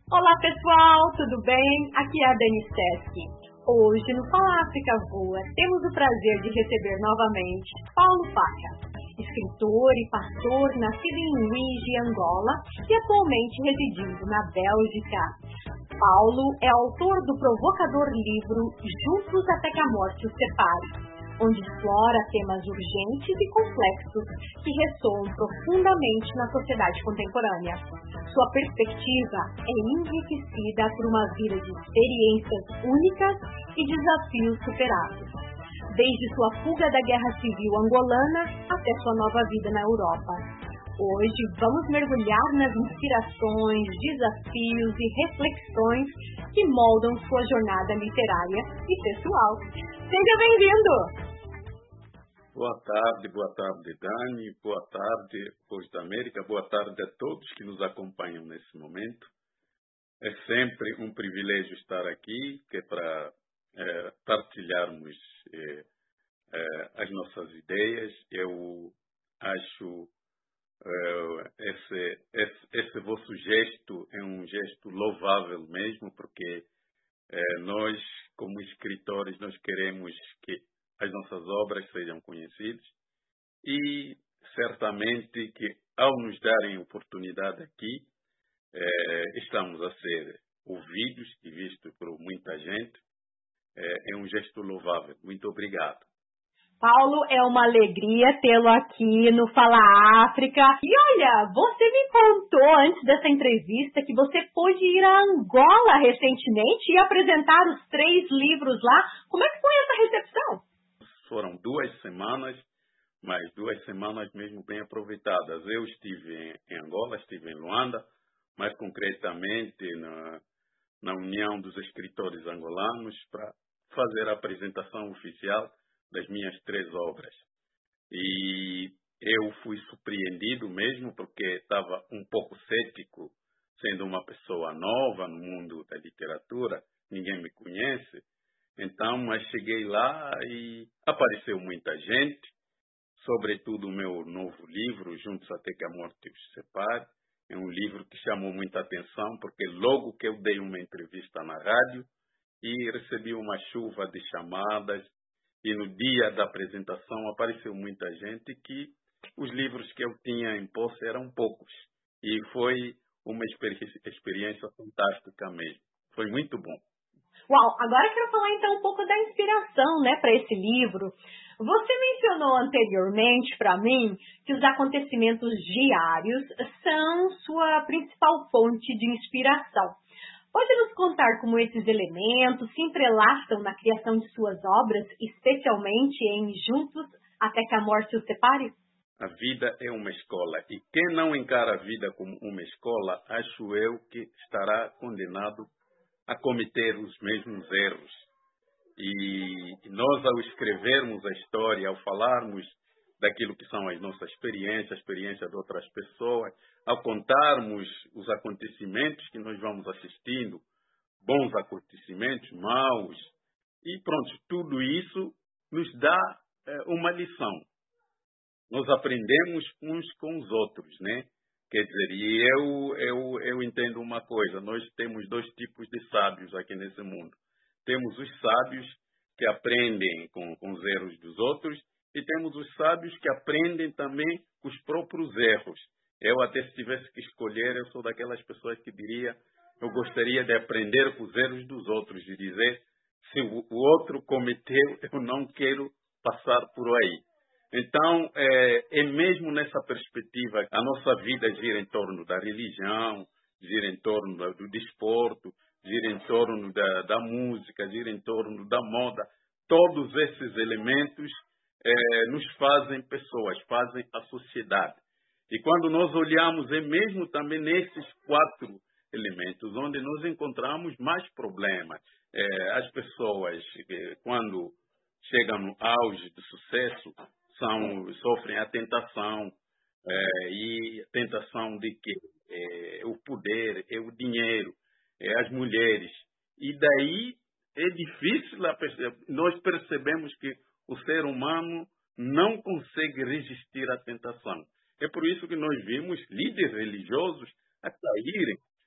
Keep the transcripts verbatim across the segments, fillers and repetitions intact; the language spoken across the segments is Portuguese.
Olá pessoal, tudo bem? Aqui é a Dani Sesc. Hoje no Fala África Voa temos o prazer de receber novamente Paulo Faca, escritor e pastor nascido em Luís, Angola e atualmente residindo na Bélgica. Paulo é autor do provocador livro Juntos até que a morte os separe, onde explora temas urgentes e complexos que ressoam profundamente na sociedade contemporânea. Sua perspectiva é enriquecida por uma vida de experiências únicas e desafios superados, desde sua fuga da Guerra Civil angolana até sua nova vida na Europa. Hoje vamos mergulhar nas inspirações, desafios e reflexões que moldam sua jornada literária e pessoal. Seja bem-vindo! Boa tarde, boa tarde, Dani, boa tarde, Voz da América, boa tarde a todos que nos acompanham nesse momento. É sempre um privilégio estar aqui, que é para é, partilharmos é, é, as nossas ideias. Eu acho é, esse, esse, esse vosso gesto é um gesto louvável mesmo, porque é, nós, como escritores, nós queremos que as nossas obras sejam conhecidas e certamente que ao nos darem oportunidade aqui, eh, estamos a ser ouvidos e vistos por muita gente. Eh, é um gesto louvável. Muito obrigado. Paulo, é uma alegria tê-lo aqui no Fala África. E olha, você me contou antes dessa entrevista que você pôde ir a Angola recentemente e apresentar os três livros lá. Como é que foi essa recepção? Foram duas semanas, mas duas semanas mesmo bem aproveitadas. Eu estive em, em Angola, estive em Luanda, mais concretamente na, na União dos Escritores Angolanos, para fazer a apresentação oficial das minhas três obras. E eu fui surpreendido mesmo, porque estava um pouco cético, sendo uma pessoa nova no mundo da literatura, ninguém me conhece. Então, mas cheguei lá e apareceu muita gente, sobretudo o meu novo livro, Juntos até que a morte os separe. É um livro que chamou muita atenção, porque logo que eu dei uma entrevista na rádio e recebi uma chuva de chamadas, e no dia da apresentação apareceu muita gente que os livros que eu tinha em posse eram poucos. E foi uma experiência, experiência fantástica mesmo. Foi muito bom. Uau, agora eu quero falar então um pouco da inspiração, né, para esse livro. Você mencionou anteriormente para mim que os acontecimentos diários são sua principal fonte de inspiração. Pode nos contar como esses elementos se entrelaçam na criação de suas obras, especialmente em Juntos até que a morte os separe? A vida é uma escola e quem não encara a vida como uma escola, acho eu que estará condenado a cometer os mesmos erros. E nós, ao escrevermos a história, ao falarmos daquilo que são as nossas experiências, a experiência de outras pessoas, ao contarmos os acontecimentos que nós vamos assistindo, bons acontecimentos, maus, e pronto, tudo isso nos dá é, uma lição. Nós aprendemos uns com os outros, né? Quer dizer, e eu, eu, eu entendo uma coisa, nós temos dois tipos de sábios aqui nesse mundo. Temos os sábios que aprendem com, com os erros dos outros e temos os sábios que aprendem também com os próprios erros. Eu até se tivesse que escolher, eu sou daquelas pessoas que diria, eu gostaria de aprender com os erros dos outros e dizer, se o, o outro cometeu, eu não quero passar por aí. Então, é, é mesmo nessa perspectiva, a nossa vida gira em torno da religião, gira em torno do desporto, gira em torno da, da música, gira em torno da moda. Todos esses elementos é, nos fazem pessoas, fazem a sociedade. E quando nós olhamos, é mesmo também nesses quatro elementos onde nós encontramos mais problemas. É, as pessoas, quando chegam no auge do sucesso, São, sofrem a tentação, é, e a tentação de que é, o poder, é o dinheiro, é as mulheres. E daí é difícil, nós percebemos que o ser humano não consegue resistir à tentação. É por isso que nós vimos líderes religiosos a caírem, nós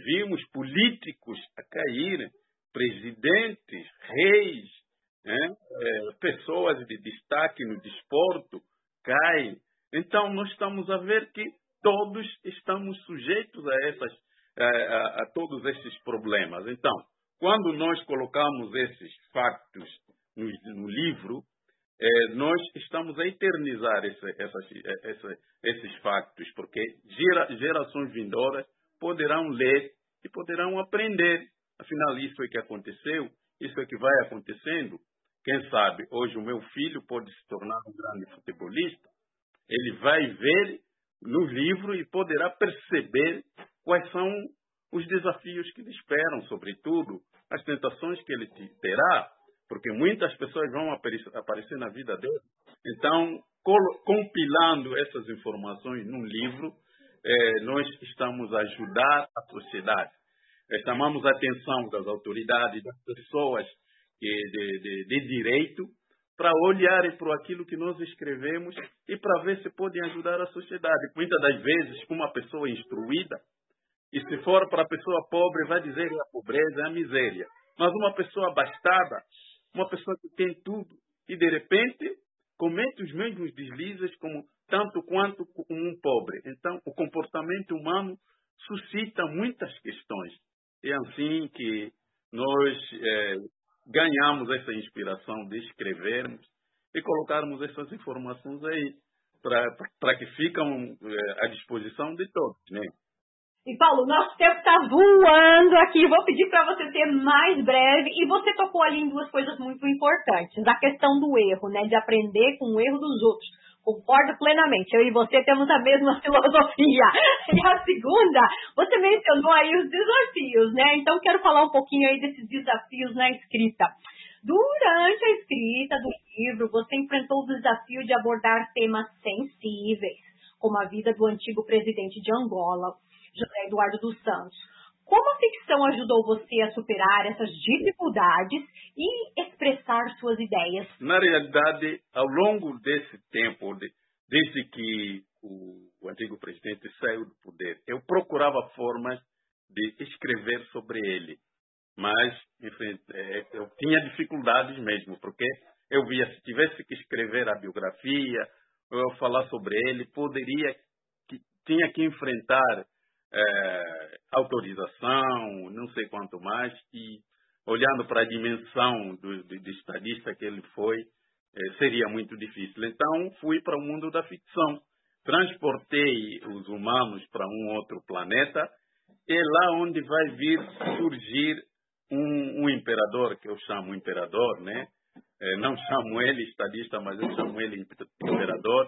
vimos políticos a caírem, presidentes, reis, né? é, pessoas de destaque no desporto caem. Então, nós estamos a ver que todos estamos sujeitos a, essas, a, a, a todos esses problemas. Então, quando nós colocamos esses factos no, no livro, é, nós estamos a eternizar esse, essas, essa, esses factos, porque gera, gerações vindouras poderão ler e poderão aprender. Afinal, isso é que aconteceu, isso é que vai acontecendo. Quem sabe, hoje o meu filho pode se tornar um grande futebolista. Ele vai ver no livro e poderá perceber quais são os desafios que lhe esperam, sobretudo as tentações que ele terá, porque muitas pessoas vão aparecer na vida dele. Então, compilando essas informações num livro, eh, nós estamos a ajudar a sociedade. Eh, chamamos a atenção das autoridades, das pessoas que, de, de, de direito, para olharem para aquilo que nós escrevemos e para ver se podem ajudar a sociedade. Muitas das vezes, uma pessoa instruída, e se for para a pessoa pobre, vai dizer que a pobreza é a miséria. Mas uma pessoa abastada, uma pessoa que tem tudo, e de repente comete os mesmos deslizes como tanto quanto um pobre. Então, o comportamento humano suscita muitas questões. É assim que nós é, ganhamos essa inspiração de escrevermos e colocarmos essas informações aí, para que ficam é, à disposição de todos, né? E Paulo, nosso tempo está voando aqui. Vou pedir para você ser mais breve. E você tocou ali em duas coisas muito importantes. A questão do erro, né? De aprender com o erro dos outros. Concordo plenamente. Eu e você temos a mesma filosofia. E a segunda, você mencionou aí os desafios, né? Então, quero falar um pouquinho aí desses desafios na escrita. Durante a escrita do livro, você enfrentou o desafio de abordar temas sensíveis, como a vida do antigo presidente de Angola, José Eduardo dos Santos. Como a ficção ajudou você a superar essas dificuldades e expressar suas ideias? Na realidade, ao longo desse tempo, de, desde que o, o antigo presidente saiu do poder, eu procurava formas de escrever sobre ele. Mas, enfim, é, eu tinha dificuldades mesmo, porque eu via, se tivesse que escrever a biografia, ou eu falar sobre ele, poderia, que, tinha que enfrentar É, autorização, não sei quanto mais, e olhando para a dimensão do, do, do estadista que ele foi, é, seria muito difícil. Então, fui para o mundo da ficção. Transportei os humanos para um outro planeta, e lá onde vai vir surgir um, um imperador, que eu chamo imperador, né? É, não chamo ele estadista, mas eu chamo ele imperador,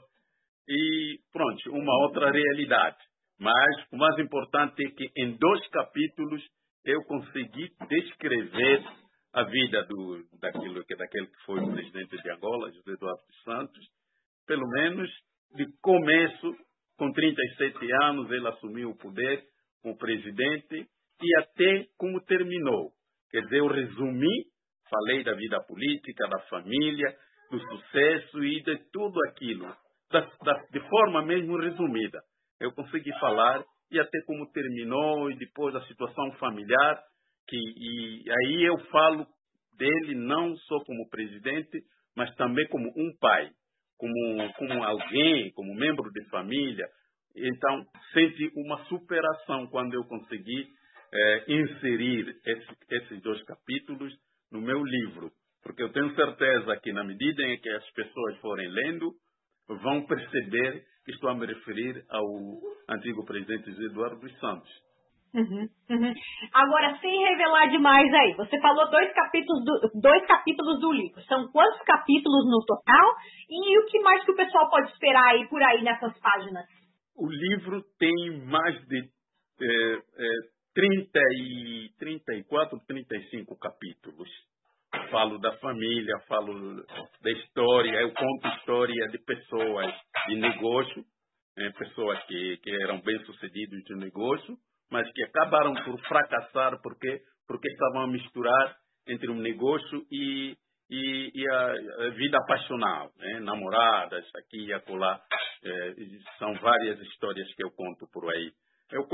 e pronto, uma outra realidade. Mas o mais importante é que em dois capítulos eu consegui descrever a vida do, daquilo, daquele que foi o presidente de Angola, José Eduardo dos Santos. Pelo menos de começo, com trinta e sete anos, ele assumiu o poder como presidente e até como terminou. Quer dizer, eu resumi, falei da vida política, da família, do sucesso e de tudo aquilo, da, da, de forma mesmo resumida. Eu consegui falar e até como terminou e depois a situação familiar, que, e aí eu falo dele não só como presidente, mas também como um pai, como, como alguém, como membro de família. Então, senti uma superação quando eu consegui eh, inserir esse, esses dois capítulos no meu livro, porque eu tenho certeza que na medida em que as pessoas forem lendo, vão perceber que estou a me referir ao antigo presidente José Eduardo dos Santos. Uhum, uhum. Agora, sem revelar demais aí, você falou dois capítulos, do, dois capítulos do livro. São quantos capítulos no total? E o que mais que o pessoal pode esperar aí por aí nessas páginas? O livro tem mais de é, é, trinta e, trinta e quatro, trinta e cinco capítulos. Falo da família, falo da história, eu conto história de pessoas de negócio, né, pessoas que, que eram bem-sucedidas de negócio, mas que acabaram por fracassar porque, porque estavam a misturar entre um negócio e, e, e a, a vida passional, né, namoradas, aqui e acolá. É, são várias histórias que eu conto por aí. Eu,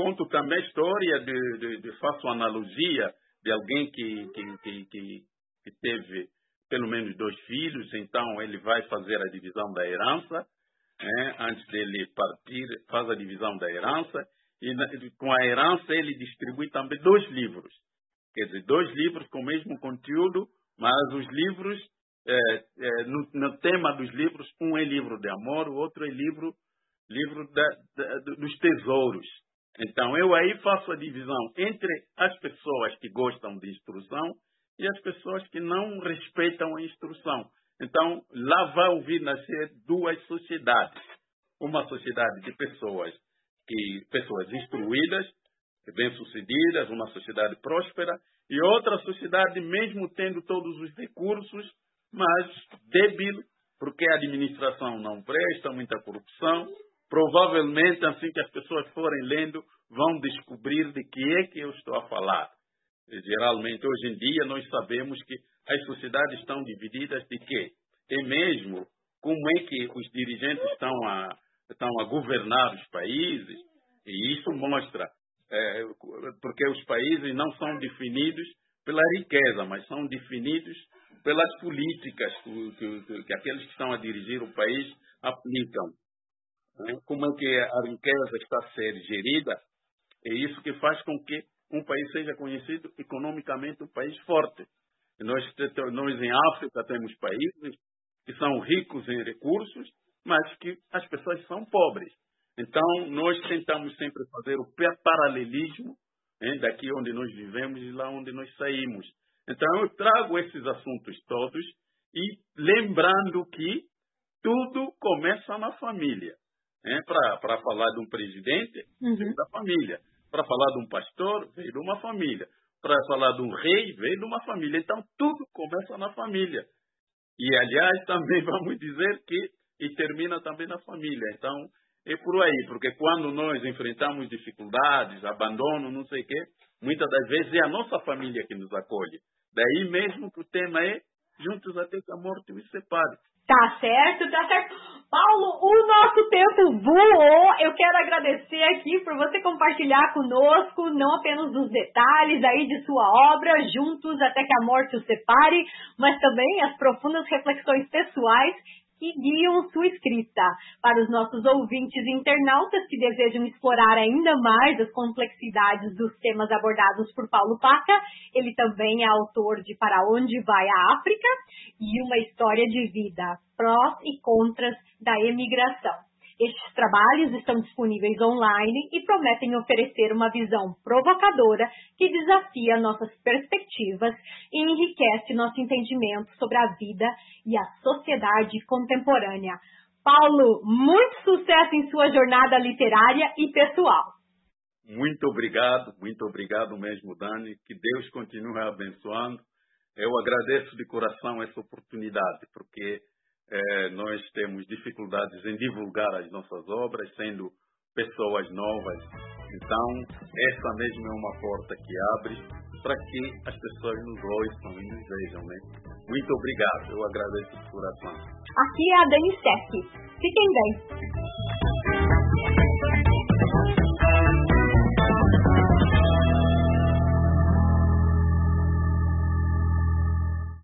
conto também a história, de, de, de faço analogia de alguém que, que, que, que, que teve pelo menos dois filhos, então ele vai fazer a divisão da herança, né? Antes dele partir, faz a divisão da herança, e na, com a herança ele distribui também dois livros. Quer dizer, dois livros com o mesmo conteúdo, mas os livros, é, é, no, no tema dos livros, um é livro de amor, o outro é livro, livro da, da, dos tesouros. Então, eu aí faço a divisão entre as pessoas que gostam de instrução e as pessoas que não respeitam a instrução. Então, lá vai ouvir nascer duas sociedades. Uma sociedade de pessoas, que, pessoas instruídas, bem-sucedidas, uma sociedade próspera, e outra sociedade, mesmo tendo todos os recursos, mas débil, porque a administração não presta, muita corrupção. Provavelmente, assim que as pessoas forem lendo, vão descobrir de que é que eu estou a falar. E, geralmente, hoje em dia, nós sabemos que as sociedades estão divididas de quê? É mesmo como é que os dirigentes estão a, estão a governar os países, e isso mostra, é, porque os países não são definidos pela riqueza, mas são definidos pelas políticas que, que, que aqueles que estão a dirigir o país aplicam. Como é que a riqueza está a ser gerida, é isso que faz com que um país seja conhecido economicamente um país forte. Nós, nós em África temos países que são ricos em recursos, mas que as pessoas são pobres. Então, nós tentamos sempre fazer o paralelismo, hein, daqui onde nós vivemos e lá onde nós saímos. Então, eu trago esses assuntos todos e lembrando que tudo começa na família. Para falar de um presidente, uhum. veio da família. Para falar de um pastor, veio de uma família. Para falar de um rei, veio de uma família. Então, tudo começa na família. E, aliás, também vamos dizer que e termina também na família. Então, é por aí. Porque quando nós enfrentamos dificuldades, abandono, não sei o quê, muitas das vezes é a nossa família que nos acolhe. Daí mesmo que o tema é juntos até que a morte os separe. Tá certo, tá certo. Paulo, o nosso tempo voou. Eu quero agradecer aqui por você compartilhar conosco não apenas os detalhes aí de sua obra, Juntos até que a morte os separe, mas também as profundas reflexões pessoais que guiam sua escrita. Para os nossos ouvintes internautas que desejam explorar ainda mais as complexidades dos temas abordados por Paulo Paca, ele também é autor de Para Onde Vai a África e Uma História de Vida, Prós e Contras da Emigração. Estes trabalhos estão disponíveis online e prometem oferecer uma visão provocadora que desafia nossas perspectivas e enriquece nosso entendimento sobre a vida e a sociedade contemporânea. Paulo, muito sucesso em sua jornada literária e pessoal. Muito obrigado, muito obrigado mesmo, Dani. Que Deus continue abençoando. Eu agradeço de coração essa oportunidade, porque É, nós temos dificuldades em divulgar as nossas obras, sendo pessoas novas. Então, essa mesmo é uma porta que abre para que as pessoas nos ouçam e nos vejam, né? Muito obrigado, eu agradeço de coração. Aqui é a Dani Sec. Fiquem bem.